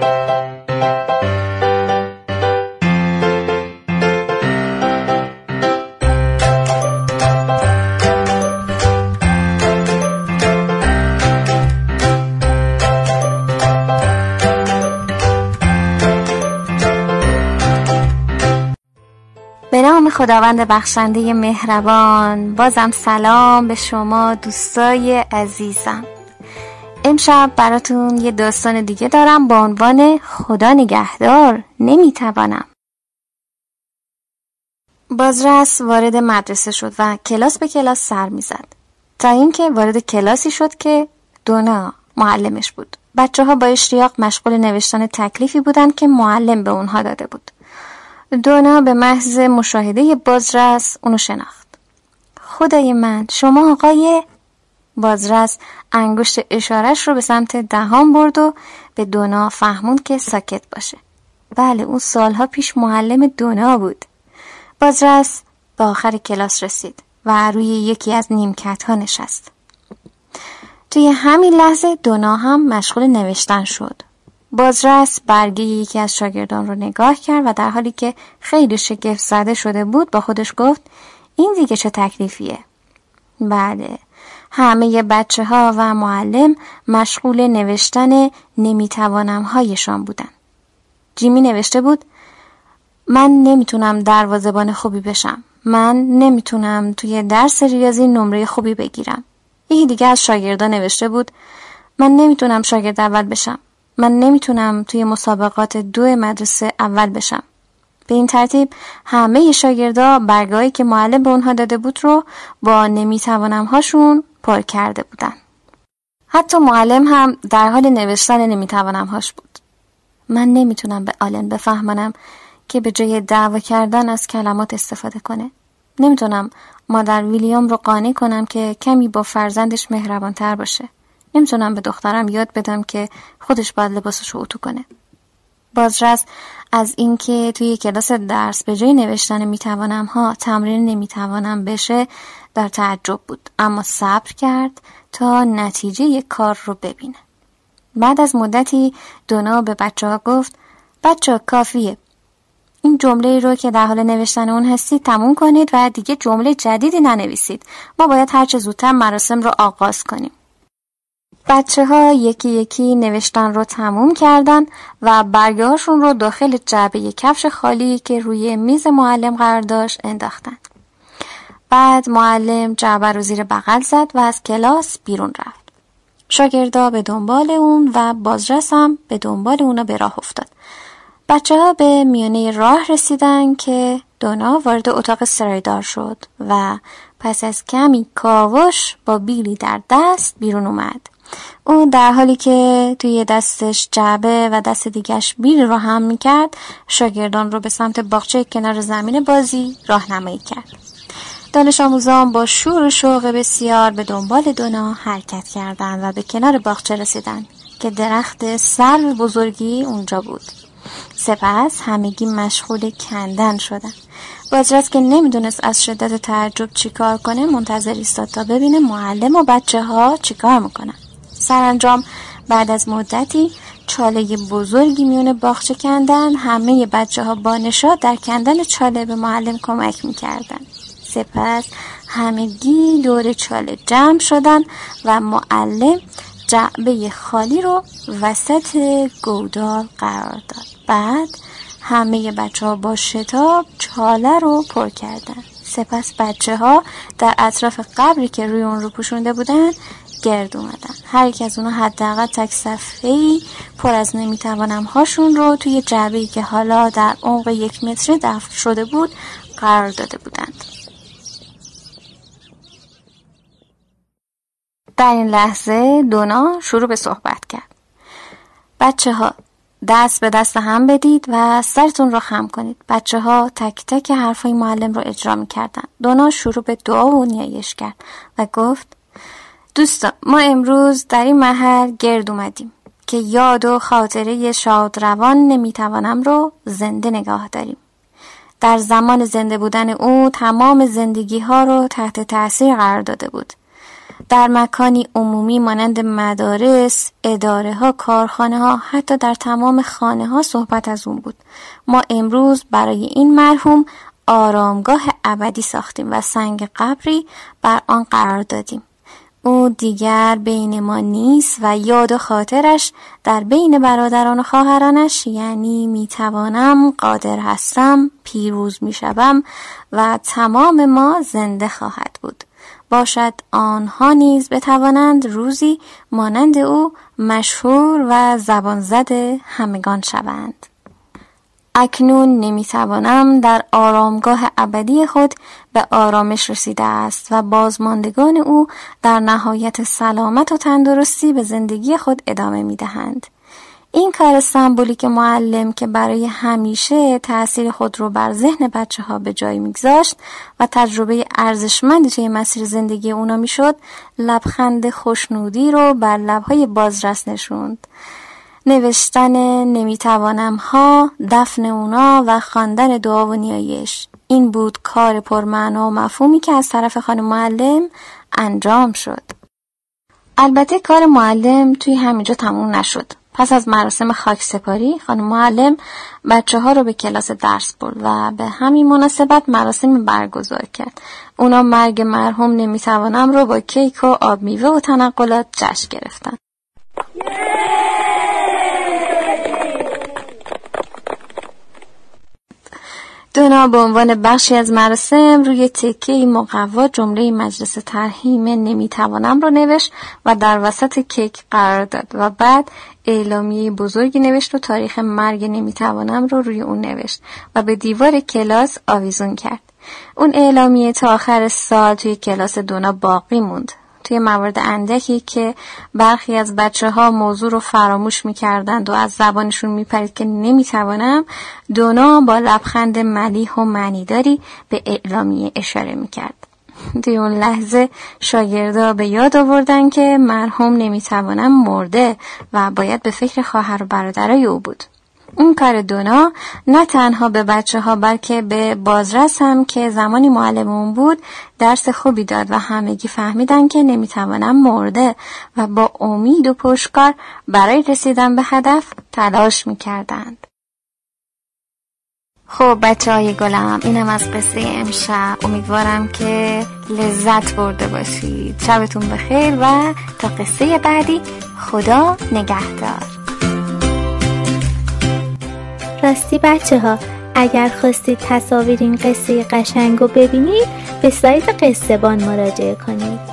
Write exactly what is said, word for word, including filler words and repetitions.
به نام خداوند بخشنده مهربان، بازم سلام به شما دوستای عزیزم. امشب براتون یه داستان دیگه دارم با عنوان خدا نگهدار نمیتوانم. بازرس وارد مدرسه شد و کلاس به کلاس سر میزد، تا اینکه وارد کلاسی شد که دونا معلمش بود. بچه ها با اشتیاق مشغول نوشتن تکلیفی بودن که معلم به اونها داده بود. دونا به محض مشاهده بازرس اونو شناخت. خدای من، شما آقای؟ بازرس انگشت اشارش رو به سمت دهان برد و به دونا فهموند که ساکت باشه. بله، اون سالها پیش معلم دونا بود. بازرس به آخر کلاس رسید و روی یکی از نیمکت ها نشست. توی همین لحظه دونا هم مشغول نوشتن شد. بازرس برگه یکی از شاگردان رو نگاه کرد و در حالی که خیلی شگفت زده شده بود با خودش گفت این دیگه چه تکلیفیه؟ بله، همه بچه ها و معلم مشغول نوشتن نمیتوانم هایشان بودن. جیمی نوشته بود من نمیتونم دروازه‌بان خوبی بشم. من نمیتونم توی درس ریاضی نمره خوبی بگیرم. یکی دیگه از شاگردان نوشته بود من نمیتونم شاگرد اول بشم. من نمیتونم توی مسابقات دو مدرسه اول بشم. به این ترتیب همه شاگردا برگاهی که معلم به اونها داده بود رو با نمیتوانم هاشون پر کرده بودن. حتی معلم هم در حال نوشتن نمیتوانم هاش بود. من نمیتونم به آلن بفهمانم که به جای دعوا کردن از کلمات استفاده کنه. نمیتونم مادر ویلیام رو قانع کنم که کمی با فرزندش مهربان تر باشه. نمیتونم به دخترم یاد بدم که خودش باید لباسشو اتو کنه. بازرس از اینکه توی کلاس درس به جای نوشتن میتوانم ها تمرین نمیتوانم بشه در تعجب بود، اما صبر کرد تا نتیجه یک کار رو ببینه. بعد از مدتی دونا به بچه ها گفت بچه ها کافیه. این جمله رو که در حال نوشتن اون هستید تموم کنید و دیگه جمله جدیدی ننویسید. ما باید هر چه زودتر مراسم رو آغاز کنیم. بچه ها یکی یکی نوشتن رو تموم کردن و برگه هاشون رو داخل جعبه کفش خالی که روی میز معلم قرار داشت انداختن. بعد معلم جعبه رو زیر بغل زد و از کلاس بیرون رفت. شاگردا به دنبال اون و بازرس هم به دنبال اونا به راه افتاد. بچه ها به میانه راه رسیدن که دونا وارد اتاق سرایدار شد و پس از کمی کاوش با بیلی در دست بیرون اومد. او در حالی که توی دستش جعبه و دست دیگش بیل رو هم میکرد، شاگردان رو به سمت باغچه کنار زمین بازی راهنمایی کرد. دانش آموزان با شور و شوق بسیار به دنبال دونا حرکت کردند و به کنار باغچه رسیدند که درخت سرو بزرگی اونجا بود. سپس همگی مشغول کندن شدن. بازرس که نمیدونست از شدت تعجب چیکار کنه منتظر ایستاد تا ببینه معلم و بچه ها چیکار میکنن. سرانجام بعد از مدتی چاله بزرگی میونه باغچه کندن. همه بچه ها با نشاط در کندن چاله به معلم کمک میکردن. سپس همگی دور چاله جمع شدن و معلم جعبه خالی رو وسط گودال قرار داد. بعد همه بچه ها با شتاب چاله رو پر کردن. سپس بچه ها در اطراف قبری که روی اون رو پوشونده بودن گرد اومدن. هر یک از اونها حداقل تک صفحه‌ای پر از نمیتوانم هاشون رو توی جعبه‌ای که حالا در عمق یک متر دفن شده بود قرار داده بودند. در این لحظه دونا شروع به صحبت کرد. بچه ها دست به دست هم بدید و سرتون رو خم کنید. بچه ها تک تک حرفای معلم رو اجرا می کردن. دونا شروع به دعا و نیایش کرد و گفت دوستان، ما امروز در این محل گرد اومدیم که یاد و خاطره شادروان نمیتوانم رو زنده نگاه داریم. در زمان زنده بودن او تمام زندگی ها رو تحت تأثیر قرار داده بود. در مکانی عمومی مانند مدارس، اداره ها، کارخانه ها، حتی در تمام خانه ها صحبت از اون بود. ما امروز برای این مرحوم آرامگاه ابدی ساختیم و سنگ قبری بر آن قرار دادیم. او دیگر بین ما نیست و یاد و خاطرش در بین برادران و خواهرانش، یعنی میتوانم، قادر هستم، پیروز میشوم و تمام ما زنده خواهد بود. باشد آنها نیز بتوانند روزی مانند او مشهور و زبان زده همگان شوند. اکنون نمیتوانم در آرامگاه ابدی خود به آرامش رسیده است و بازماندگان او در نهایت سلامت و تندرستی به زندگی خود ادامه میدهند. این کار سمبولیک معلم که برای همیشه تأثیر خود رو بر ذهن بچه ها به جای میگذاشت و تجربه ارزشمندی توی مسیر زندگی اونا میشد، لبخند خوشنودی رو بر لبهای بازرس نشوند. نوشتن نمیتوانم ها، دفن اونا و خواندن دعا و نیایش، این بود کار پرمعنا و مفهومی که از طرف خانم معلم انجام شد. البته کار معلم توی همینجا تموم نشد. پس از مراسم خاکسپاری خانم معلم بچه ها رو به کلاس درس برد و به همین مناسبت مراسم برگزار کرد. اونا مرگ مرحوم نمیتوانم رو با کیک و آب میوه و تنقلات جشن گرفتن. دونا به عنوان بخشی از مراسم روی تکه‌ای مقوا جمله مجلس ترحیم نمیتوانم رو نوشت و در وسط کیک قرار داد و بعد اعلامیه بزرگی نوشت و تاریخ مرگ نمیتوانم رو روی اون نوشت و به دیوار کلاس آویزون کرد. اون اعلامیه تا آخر سال توی کلاس دونا باقی موند. توی موارد اندکی که برخی از بچه ها موضوع رو فراموش میکردند و از زبانشون میپرید که نمیتوانم، دونا با لبخند ملیح و معنیداری به اعلامیه اشاره میکرد. توی اون لحظه شاگردا به یاد آوردن که مرحوم نمیتوانم مرده و باید به فکر خواهر و برادرای او بود. اون کار دونا نه تنها به بچه ها بلکه به بازرس هم که زمانی معلممون بود درس خوبی داد و همگی فهمیدن که نمیتوانم مرده و با امید و پشتکار برای رسیدن به هدف تلاش میکردند. خب بچه های گلم، اینم از قصه امشب. امیدوارم که لذت برده باشید. شبتون بخیر و تا قصه بعدی خدا نگهدار. راستی بچه ها، اگر خواستید تصاویر این قصه قشنگ رو ببینید به سایت قصه بان مراجعه کنید.